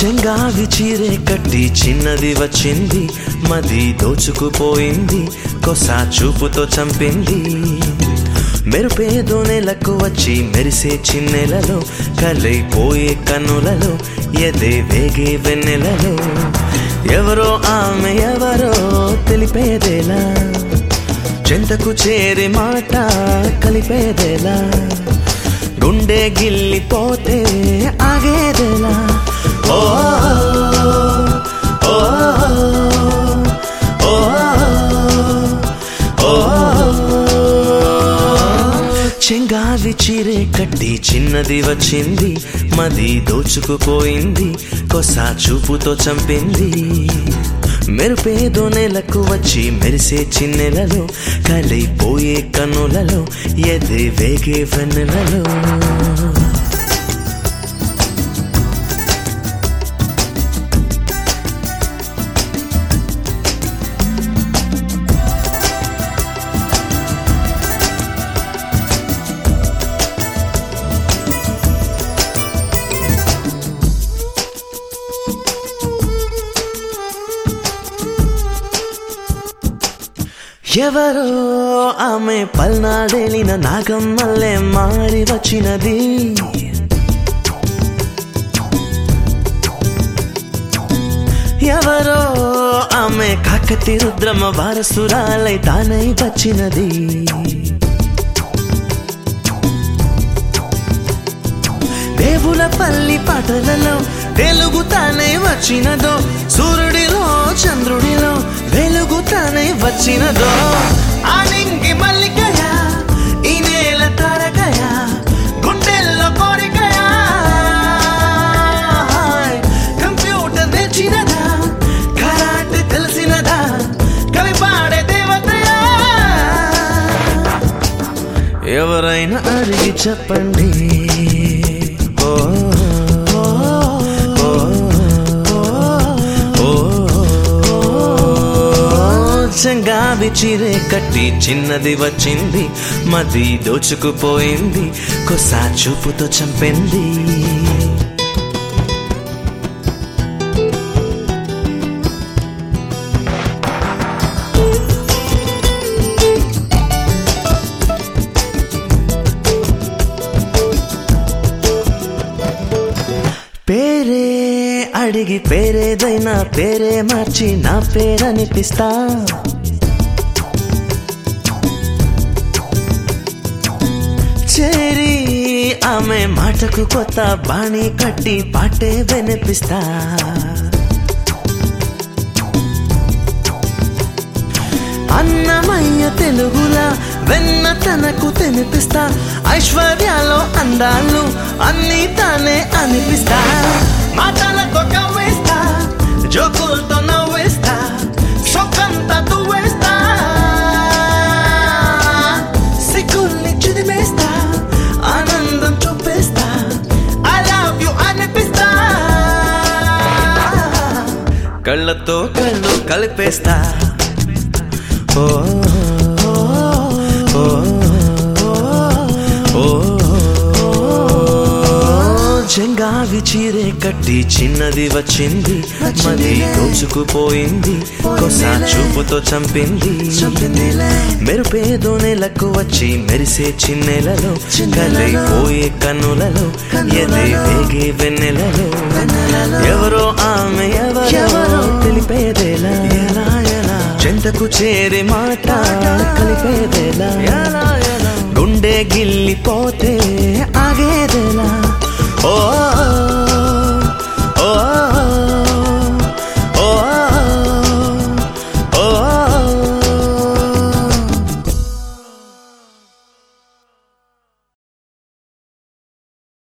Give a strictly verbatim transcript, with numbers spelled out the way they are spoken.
చెంగావి చీరే కట్టి చిన్నది వచ్చింది, మది దోచుకుపోయింది, కొసా చూపుతో చంపింది. మెరుపేదో నెలకు వచ్చి మెరిసే చిన్నెలలో, కలైపోయే కన్నులలో, ఎదే వేగే వెన్నెలలో. ఎవరో ఆమె ఎవరో తెలిపేదేలా, చెంతకు చేరే మాట కలిపేదేలా, గుండె గిల్లిపోతే ఆగేదేలా. ఓ ఓ ఓ ఓ చెంగావి చీరే కట్టి చిన్నది వచ్చింది, మది దోచుకుపోయింది, కొసా చూపుతో చంపింది. మెరుపేదో నెలకు వచ్చి మెరిసే చిన్నెలలో, కలైపోయే కన్నులలో, ఎదే వేగే వెన్నెలలో. ఎవరో ఆమె పల్నాడేలిన నాగమ్మల్లే మారి వచ్చినది. ఎవరో ఆమె కాకతి రుద్రమ వారసురాలై తానై వచ్చినది. దేవుల పల్లి పాటలలో వెలుగు తానై వచ్చినదో, సూర్యుడిలో చంద్రుడిలో వెలుగు తానై వచ్చినదో. ఆలింగి మల్లికయా, ఈ నేల తారకయా, గుండెల్లో కోరికయా, కంప్యూటర్ తెచ్చినదా, కరాటే తెలిసినదా, కవి పాడే దేవతయా. ఎవరైనా అడిగి చెప్పండి. చెంగావి చీరే కట్టి చిన్నది వచ్చింది, మది దోచుకుపోయింది, కొసా చూపుతో చంపింది. పేరే అడిగి పేరేదైనా పేరే మార్చి నా పేరనిపిస్తా. చేరి ఆమె మాటకు కొత్త బాణి కట్టి పాటే వినిపిస్తా. అన్నమయ్య తెలుగులా వెన్న తనకు తినిపిస్తా. ఐశ్వర్యాలో అందాలు అన్నీ తానే అనిపిస్తా. మాటలతో కవ్వేస్తా, జోకులతో నవ్వేస్తా, సొక్కంతా దువ్వేస్తా, సిగ్గుల్ని చిదిమేస్తా, ఆనందం చూపేస్తా, ఐ లవ్ యు అనిపిస్తా. కళ్ళతో కళ్ళు కలిపేస్తా. ఓ ఓ ఓ చెంగావి చీరే కట్టి చిన్నది వచ్చింది, మది దోచుకుపోయింది, కొసా చూపుతో చంపింది. మెరుపేదో నెలకు వచ్చి మెరిసే చిన్నెలలో, కలైపోయే కన్నులలో, ఎదే వేగే వెన్నెలలో. ఎవరో ఆమె ఎవరో తెలిపేదేలా, చెంతకు చేరే మాట కలిపేదేలా, గుండె గిల్లిపోతే ఆగేదేలా. ఓ